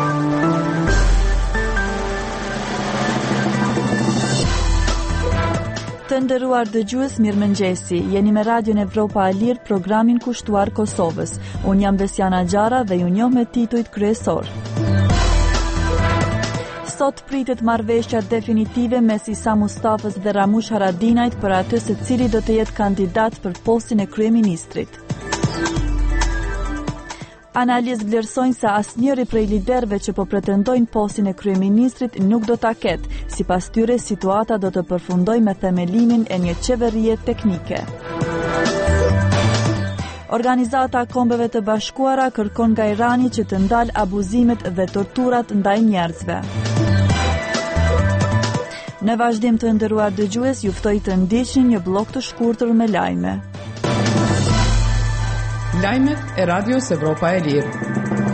Të nderuar dëgjues, mirëmëngjesi. Jeni me Radion Evropa e Lirë, programin kushtuar Kosovës. Unë jam Besiana Gjara dhe ju njoh me titujt kryesor. Sot pritet marrëveshja definitive mes Isa Mustafës dhe Ramush Haradinajt për atë se cili do të jetë kandidat për postin e kryeministrit. Analizë vlerësojnë se asnjëri prej liderëve që po pretendojnë postin e kryeministrit nuk do ta ketë. Sipas tyre, situata do të përfundojë me themelimin e një qeverie teknike. Organizata e Kombeve të Bashkuara kërkon nga Irani që të ndalë abuzimet dhe torturat ndaj njerëzve. Në vazhdim, të nderuar dëgjues, ju ftoj të ndiqni një blog të shkurtër me lajme. Lajmet e Radios Evropa e Lirë.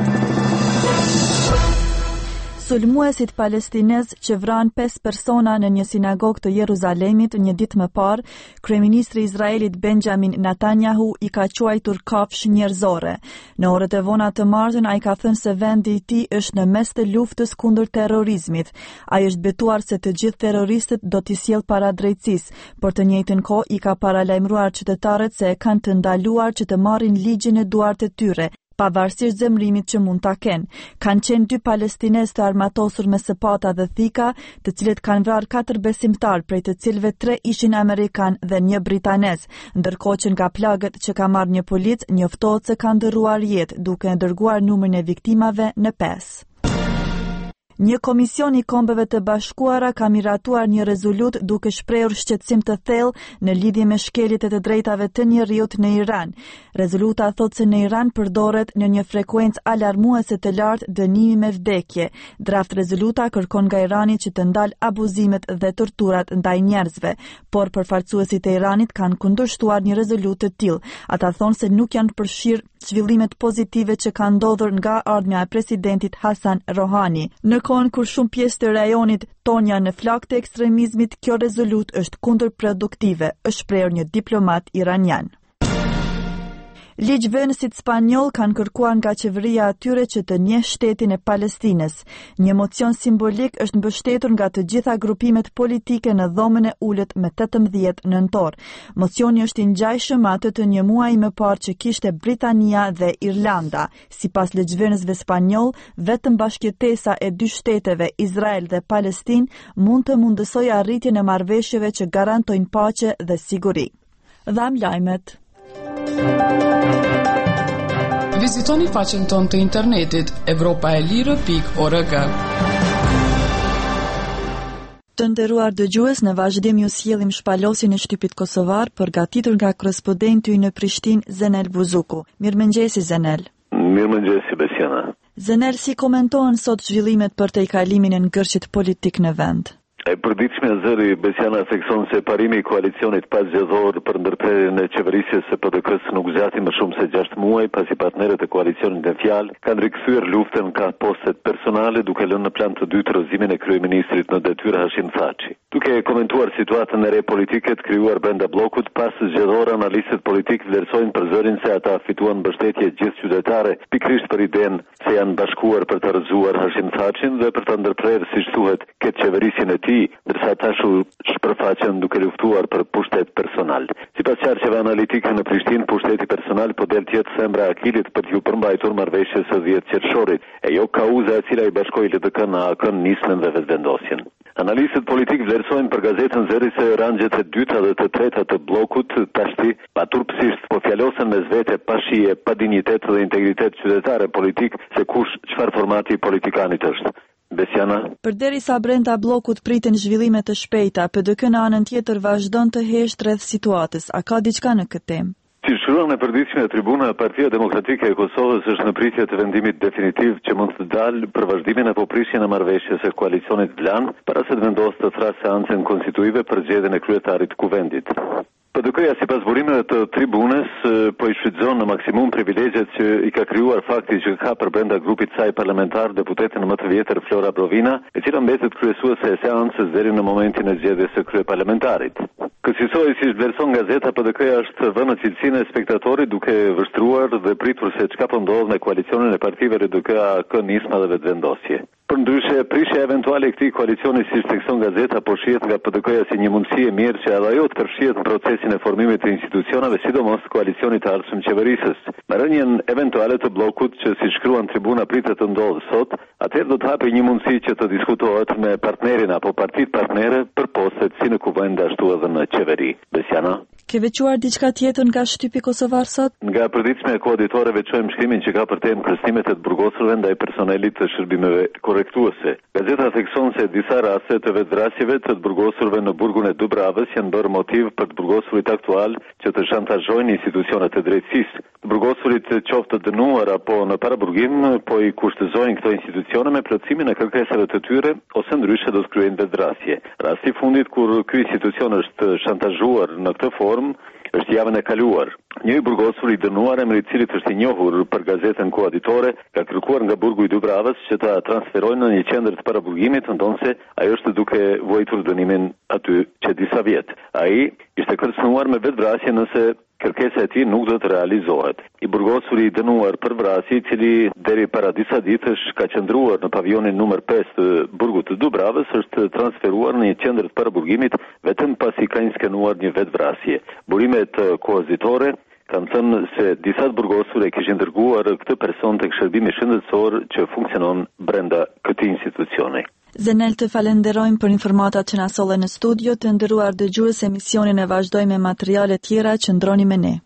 Sulmuesit palestinez që vranë 5 persona në një sinagogë të Jeruzalemit një ditë më parë, kryeministri i Izraelit Benjamin Netanyahu i ka quajtur kafshë njerëzore. Në orët e vona të martën ai ka thënë se vendi i tij është në mes të luftës kundër terrorizmit. Ai është betuar se të gjithë terroristët do t'i sjellë para drejtësisë, por të njëjtën kohë i ka paralajmëruar qytetarët se e kanë të ndaluar që të marrin ligjin e duart e tyre, pavarësisht zemrimit që mund ta kenë. Kanë qenë 2 palestinez të armatosur me sëpata dhe thika, të cilët kanë vrarë 4 besimtar, prej të cilëve 3 ishin amerikan dhe 1 britanez, ndërkohë që nga plagët që ka marrë një polic, njoftohet se kanë dërruar jetë, duke dërguar numrin e viktimave në 5. Një komision i Kombeve të Bashkuara ka miratuar një rezolut duke shprehur shqetësim të thellë në lidhje me shkeljet e të drejtave të njerëzit në Iran. Rezoluta thotë se në Iran përdoret në një frekuencë alarmuese të lartë dënimi me vdekje. Draft rezoluta kërkon nga Irani që të ndalë abuzimet dhe torturat ndaj njerëzve, por përfaqësuesit e Iranit kanë kundërshtuar një rezolut të tillë. Ata thonë se nuk janë përfshirë zhvillimet pozitive që kanë ndodhur nga ardhmja e presidentit Hasan Rohani. Në kohën kur shumë pjesë të rajonit tonja në flak të ekstremizmit, kjo rezolut është kundërproduktive, është shprehur një diplomat iranian. Ligjvënësit spanjoll kanë kërkuar nga qeveria atyre që të njeh shtetin e Palestinës. Një mocion simbolik është mbështetur nga të gjitha grupimet politike në dhomën e ulët me 18 nëntor. Mocioni është i ngjajshëm atë të një muaji më parë që kishte Britania dhe Irlanda. Sipas ligjvënësve spanjoll, vetëm bashkëtesa e 2 shteteve, Izrael dhe Palestinë, mund të mundësojë arritjen e marrëveshjeve që garantojnë paqe dhe siguri. Dham lajmet. Vizitoni faqen tonë të internetit evropaelire.org. Të nderuar dëgjues, në vazhdim ju sjellim shpalosjen e shtypit kosovar përgatitur nga korrespondenti në Prishtinë, Zenel Buzuku. Mirëmëngjesi Zenel. Mirëmëngjesi Besiana. Zenel, si komentohen sot zhvillimet për të kalimin e ngërshit politik në vend? E përditshme zëri Besiana thekson se parimi i koalicionit pasgjedhor për ndërprerjen e qeverisjes së PDK-s nuk zgjati më shumë se 6 muaj, pasi partnerët e koalicionit në fjalë kanë rikthyer luftën ka postet personale, duke lënë në plan të dytë rrëzimin e kryeministrit në detyrë Hashim Thaçi. Duke komentuar situatën e re politike të krijuar brenda bllokut pas zgjedhor, analistët politik vlerësojnë për zërin se ata fituan mbështetje gjithë qytetare, pikërisht për idenë se janë bashkuar për të rrëzuar Hashim Thaçin dhe për të ndërprerë, siç thuhet, këtë qeverisjen e tij, ndërsa ata shpërfaqen duke luftuar për pushtet personal. Sipas qarqeve analitike në Prishtinë, pushteti personal po del të jetë thembra e akilit për t'ju përmbajtur marrëveshjes së 10 qershorit, e jo kauza e cila i bashkoi LDK në AK-n, nismën dhe vetvendosjen. Analistët politik vlerësojnë për gazetën Zëri se rangjet e dyta dhe të treta të bllokut tashti paturpsisht po fjalosen mes vete pa shije, pa dinjitet dhe integritet qytetare politik se kush çfarë formati politikanit është. Besiana. Përderisa brenda bllokut priten zhvillime të shpejta, PDK në anën tjetër vazhdon të hesht rreth situatës. A ka diçka në këtë temë? Si shkruan në përditshme tribuna, Partia Demokratike e Kosovës është në pritje të vendimit definitiv që mund të dalë për vazhdimin apo prishjen e marrëveshjes së koalicionit Vlan, para se të vendosë të thrasë seancën konstituive për zgjedhjen e kryetarit të kuvendit. PDK-ja sipas burimeve të tribunës po i shfrytëzon në maksimum privilegjet që i ka krijuar fakti që ka për brenda grupit saj parlamentar deputetin më të vjetër Flora Brovina, e cila mbetet kryesuese e seancës deri në momentin e zgjedhjes së kryeparlamentarit. Kësaj si vlerëson gazeta PDK-ja është vënë në cilësinë e spektatorit duke vështruar dhe pritur se çka po ndodh në koalicionin e partive RDK Nisma dhe Vetëvendosje. Përndryshe, prishja eventuale e këtij koalicioni si thekson gazeta po shihet nga PDK-ja si një mundësi e mirë që edhe ajo të përfshihet në procesin e formimit të institucioneve, sidomos koalicionit të ardhshëm qeverisës. Me rënien eventuale të bllokut që si shkruan tribuna pritet të ndodhë sot, atëherë do të hapë një mundësi që të diskutohet me partnerin apo partitë partnere për postet si në kuvend ashtu edhe në qeveri. Besiana. Ke veçuar diçka tjetër nga shtypi kosovar sot? Nga përditshmja e koauditorëve veçojmë shkrimin që ka për temë kërcënimet e të burgosurve ndaj personelit të shërbimeve korrektuese. Gazeta thekson se disa raste të vetvrasjeve të të burgosurve në burgun e Dubravës janë bërë motiv për të burgosurit aktual që të shantazhojnë institucionet e drejtësisë. Të burgosurit qoftë të dënuar apo në paraburgim po i kushtëzojnë këto institucione me plotësimin e kërkesave të tyre ose ndryshe do të kryejnë vetvrasje. Rasti i fundit kur ky institucion është shantazhuar në këtë formë është javën e kaluar. Një burgosur i dënuar emri i cilit është i njohur për gazetën koauditore ka kërkuar nga burgu i Dubravës që ta transferojnë në një qendër të paraburgimit, ndonse ajo është duke vuajtur dënimin aty që disa vjet. Ai ishte kërcënuar me vetvrasje nëse kërkesa e tij nuk do të realizohet. I burgosuri i dënuar për vrasje, i cili deri para disa ditësh ka qëndruar në pavionin numër 5 të burgut të Dubravës, është transferuar në një qendër të paraburgimit vetëm pasi ka inskenuar një vetvrasje. Burimet koazitore kanë thënë se disa burgosur e kishin dërguar këtë person tek shërbimi shëndetësor që funksionon brenda këtij institucioni. Zenel, të falenderojmë për informatat që na solle në studio. Të nderuar dëgjues, emisionin e vazhdojmë me materiale tjera, qëndroni me ne.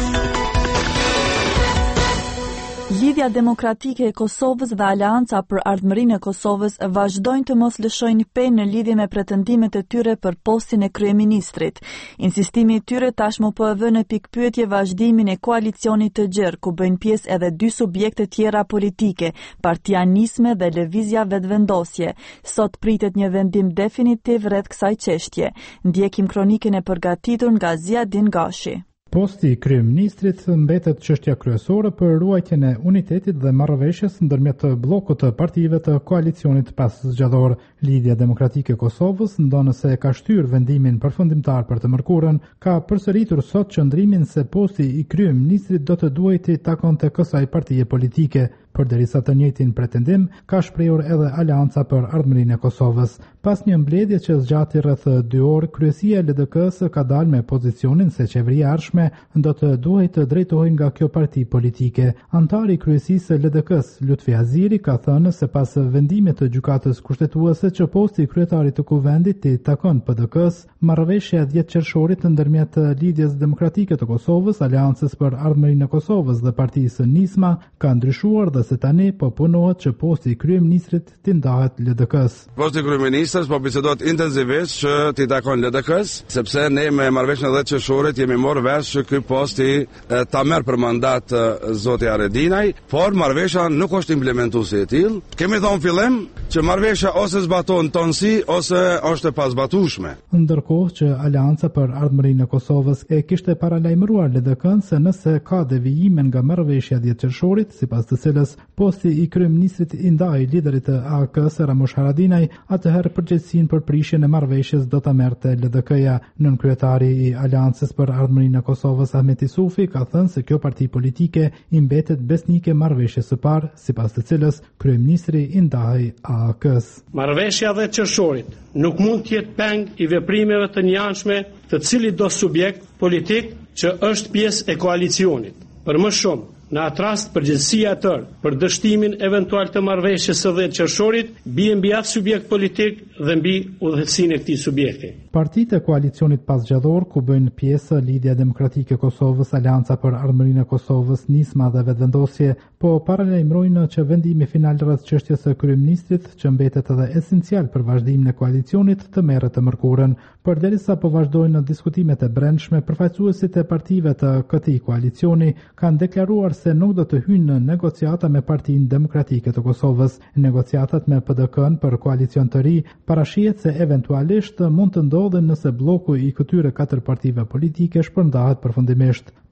Lidhja Demokratike e Kosovës dhe Aleanca për Ardhmërinë e Kosovës vazhdojnë të mos lëshojnë penë në lidhje me pretendimet e tyre për postin e kryeministrit. Insistimi i tyre tashmë po e vë në pikpyetje vazhdimin e koalicionit të gjerë, ku bëjnë pjesë edhe dy subjekte tjera politike, Partia Nisme dhe Lëvizja Vetëvendosje. Sot pritet një vendim definitiv rreth kësaj çështje. Ndjekim kronikën e përgatitur nga Ziadin Gashi. Posti i kryeministrit mbetet çështja kryesore për ruajtjen e unitetit dhe marrëveshjes ndërmjet bllokut të partive të koalicionit paszgjedhor. Lidhja Demokratike e Kosovës, ndonë se ka shtyr vendimin përfundimtar për të mërkurën, ka përsëritur sot qëndrimin se posti i kryeministrit do të duhej takonte kësaj partie politike. Përderisa të njëjtin pretendim ka shprehur edhe Aleanca për Ardhmërinë e Kosovës. Pas një mbledhje që zgjati rreth 2 orë, kryesia e LDK-s ka dalë me pozicionin se qeveria e ardhshme do të duhej të drejtohej nga kjo parti politike. Antari i kryesisë së LDK-s, Lutfi Aziri, ka thënë se pas vendimit të gjykatës kushtetuese që posti i kryetarit të kuvendit i takon PDK-s, marrëveshja 10 qershorit ndërmjet Lidhjes Demokratike të Kosovës, Aleancës për Ardhmërinë e Kosovës dhe Partisë Nisma ka ndryshuar dhe se tani po punohet që posti i kryeministrit t'i ndahet LDK-s. Posti i kryeministrit po bisedohet intensivisht që t'i takon LDK-s, sepse ne me marrëveshjen e 10 qershorit jemi marrë vesh që ky posti ta merr për mandat zoti Aredinaj, por marrëveshja nuk është implementuese e tillë. Kemi thonë fillim që marrëveshja ose zbaton tonsi ose është e pazbatueshme. Ndërkohë që Aleanca për Ardhmërinë e Kosovës e kishte paralajmëruar LDK-n se nëse ka devijime nga marrëveshja 10 qershorit, sipas të cilës posti i kryeministrit i ndahej liderit të AK-s Ramush Haradinaj, atëherë përgjegjësinë për prishjen e marrëveshjes do ta merrte LDK-ja. Nënkryetari i Aleancës për Ardhmërinë e Kosovës Ahmet Isufi ka thënë se kjo parti politike i mbetet besnike marrëveshjes së parë, sipas të cilës kryeministri i ndahej AK-s. Marrëveshja 10 qershorit nuk mund të jetë peng i veprimeve të njëanshme të cilit do subjekt politik që është pjesë e koalicionit. Për më shumë, në atë rast përgjegjësia e tërë për dështimin eventual të marrëveshjes së 10 qershorit bie mbi atë subjekt politik dhe mbi udhëheqësinë e këtij subjekti. Partitë e koalicionit pasgjedhor, ku bëjnë pjesë Lidhja Demokratike e Kosovës, Aleanca për Ardhmërinë e Kosovës, Nisma dhe Vetëvendosje, po paralajmërojnë që vendimi final rreth çështjes së kryeministrit, që mbetet edhe esencial për vazhdimin e koalicionit, të merret të mërkurën. Përderisa po vazhdojnë diskutimet e brendshme, përfaqësuesit e partive të këtij koalicioni kanë deklaruar se nuk do të hyjnë në negociata me Partinë Demokratike të Kosovës. Negociatat me PDK-n për koalicion të ri parashihet se eventualisht mund të ndodhen nëse bloku i këtyre 4 partive politike shpërndahet përfundimisht.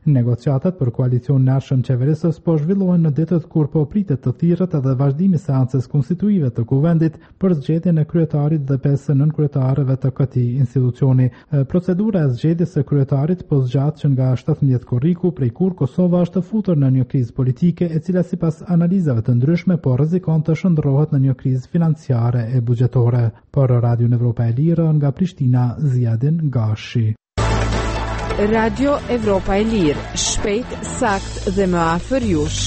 Negociatat për koalicion nërshëm qeverisës po zhvillohen në ditët kur po pritet të thirrët edhe vazhdimi seancës konstituive të kuvendit për zgjedhjen e kryetarit dhe 5 nënkryetarëve të këtij institucioni. Procedura e zgjedhjes së kryetarit po zgjat që nga 17 korriku, prej kur Kosova është futur në një krizë politike e cila sipas analizave të ndryshme po rrezikon të shndrohet në një krizë financiare e buxhetore. Për Radio Evropa e Lirë nga Prishtina, Ziadin Gashi. Radio Evropa e Lirë, shpejt, sakt dhe më afër jush.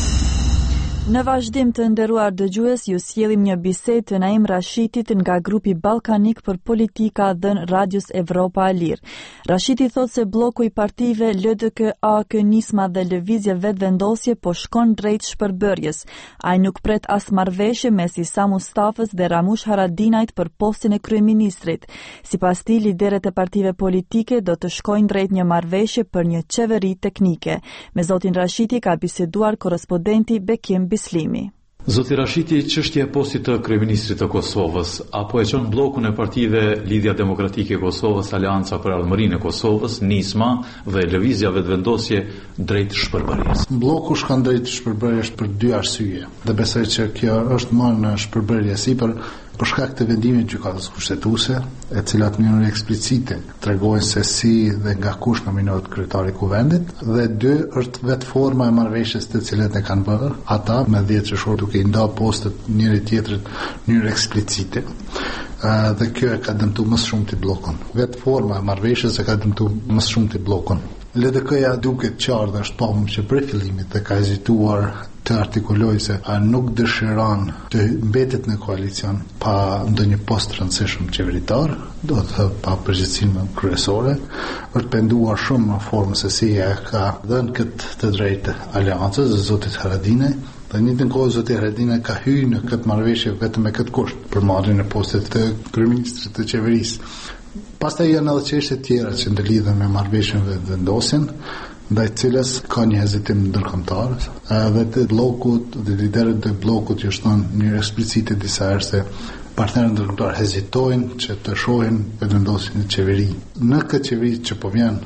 Në vazhdim të nderuar dëgjues, ju sjellim një bisedë të Naim Rashitit nga grupi ballkanik për politika dhën Radios Evropa e Lirë. Rashiti thot se bloku i partive LDK, AK, Nisma dhe Lëvizje Vetëvendosje po shkon drejt shpërbërjes. Ai nuk pret as marrëveshje mes Isa Mustafës dhe Ramush Haradinajt për postin e kryeministrit. Sipas tij, liderët e partive politike do të shkojnë drejt një marrëveshje për një qeveri teknike. Me zotin Rashiti ka biseduar korrespondenti Bekim Bislimi. Zoti Rashiti, çështja e postit të kryeministrit të Kosovës, apo e çon bllokun e partive Lidhja Demokratike e Kosovës, Aleanca për Ardhmërinë e Kosovës, Nisma dhe Lëvizja Vetëvendosje drejt shpërbërjes? Bloku shkon drejt shpërbërjes për 2 arsye. Dhe besoj që kjo është marrë në shpërbërje sipër për shkak të vendimit të gjykatës kushtetuese, e cilat në mënyrë eksplicite tregojnë se si dhe nga kush nominohet kryetari i kuvendit, dhe 2 është vetë forma e marrëveshjes të cilët e kanë bërë ata me 10 qershor duke i ndarë postet njëri tjetrit në mënyrë eksplicite. Dhe kjo e ka dëmtuar më shumë të bllokun. Vetë forma e marrëveshjes e ka dëmtuar më shumë të bllokun. LDK-ja duket qartë dhe është pamur që prej fillimit dhe ka hezituar të artikuloj se nuk dëshiron të mbetet në koalicion pa ndonjë post rëndësishëm qeveritar, do të pa përgjegjësinë kryesore, është penduar shumë në formë se si e ka dhënë këtë të drejtë aleancës zotit Haradinaj. Dhe një të kohë zoti Haradinaj ka hyrë në këtë marrëveshje vetëm me këtë kusht për marrjen e postit të kryeministrit të qeverisë. Pastaj janë edhe çështje tjera që ndërlidhen me marrëveshjen Vetëvendosjen, ndaj cilës ka një hezitim ndërkombëtar, dhe të bllokut dhe liderët të bllokut ju thonë në eksplicite disa herë se partnerët ndërkombëtar hezitojnë që të shohin Vetëvendosjen në qeveri. Në këtë qeveri që po vjen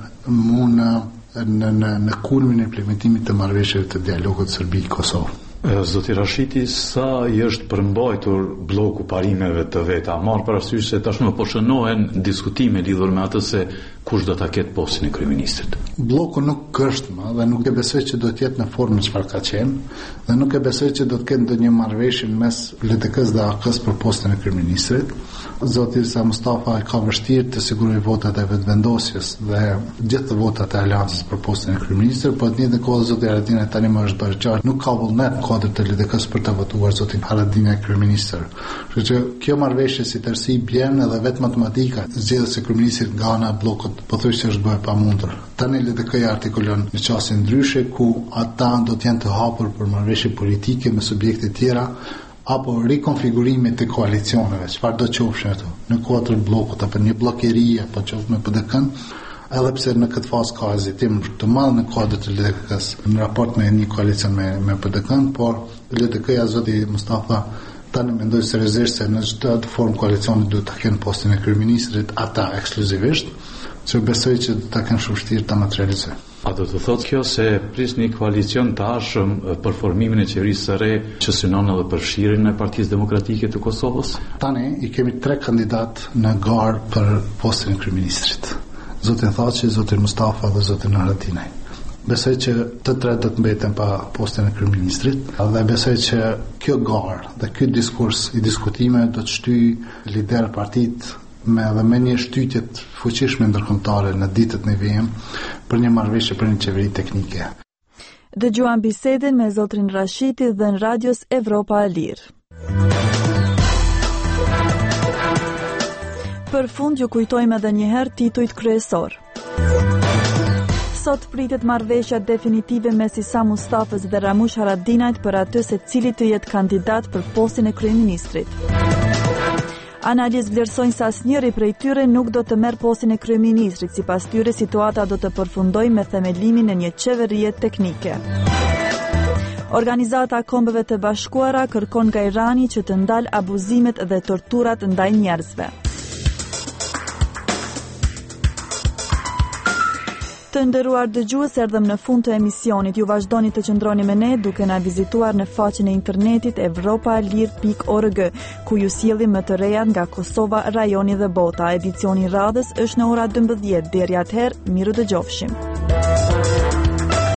në kulmin e implementimit të marrëveshjeve të dialogut Serbi-Kosovë. Zoti Rashiti, sa i është përmbajtur bloku parimeve të veta? Marr parasysh se tashmë po shënohen diskutime lidhur me atë se kush do ta ketë postin e kryeministrit. Bloku nuk është më dhe nuk e besoj që do të jetë në formën çfarë ka qenë, dhe nuk e besoj që do të ketë ndonjë marrëveshje mes LDK-s dhe AK-s për postin e kryeministrit. Zoti Isa Mustafa ka vështirë të sigurojë votat e Vetëvendosjes dhe gjithë votat e aleancës për postin e kryeministrit, por në të njëjtën kohë zoti Haradinaj tani më është bërë qartë nuk ka vullnet kuadër të LDK-s për të votuar zotin Haradinaj kryeministër. Kështu që kjo marrëveshje si tërësi bjen edhe vetë matematika zgjedhjes së kryeministrit nga ana e bllokut pothuajse është bërë pamundur. Tani LDK-ja artikulon në çështje ndryshe ku ata do të jenë të hapur për marrëveshje politike me subjekte tjera apo rikonfigurime të koalicioneve, çfarë do qofshin ato, në kuadër bllokut apo një bllokeri apo qoftë me PDK-n, edhe pse në këtë fazë ka hezitim të madh në kuadër të LDK-s në raport me një koalicion me PDK-n, por LDK-ja zoti Mustafa tani mendoj seriozisht se në çdo formë koalicioni duhet ta kenë postin e kryeministrit ata ekskluzivisht, që besoj që do ta kenë shumë vështirë ta materializojnë. A do të thotë kjo se pris një koalicion të ashëm për formimin e qeverisë së re që synon edhe përfshirjen e Partisë Demokratike të Kosovës? Tani i kemi 3 kandidat në garë për postin e kryeministrit. Zotin Thaçi, zotin Mustafa dhe zotin Haradinaj. Besoj që të 3 do të mbeten pa postin e kryeministrit dhe besoj që kjo garë dhe ky diskurs i diskutime do të shtyjë lider partit me një shtytje të fuqishme ndërkombëtare në ditët në vijim për një marrëveshje për një qeveri teknike. Dëgjuan bisedën me zotrin Rashiti dhe në Radios Evropa e Lirë. Për fund ju kujtojmë edhe një herë titujt kryesor. Sot pritet marrëveshja definitive mes Isa Mustafës dhe Ramush Haradinajt për atë se cili të jetë kandidat për postin e kryeministrit. Analizë vlerësojnë se asnjëri prej tyre nuk do të merr postin e kryeministrit, sipas tyre situata do të përfundojë me themelimin e një qeverie teknike. Organizata e Kombeve të Bashkuara kërkon nga Irani që të ndalë abuzimet dhe torturat ndaj njerëzve. Të nderuar dëgjues, erdhëm në fund të emisionit. Ju vazhdoni të qëndroni me ne duke na vizituar në faqen e internetit evropalir.org, ku ju sjellim më të rejat nga Kosova, rajoni dhe bota. Edicioni radhës është në ora 12. Deri atëherë, miru dëgjofshim.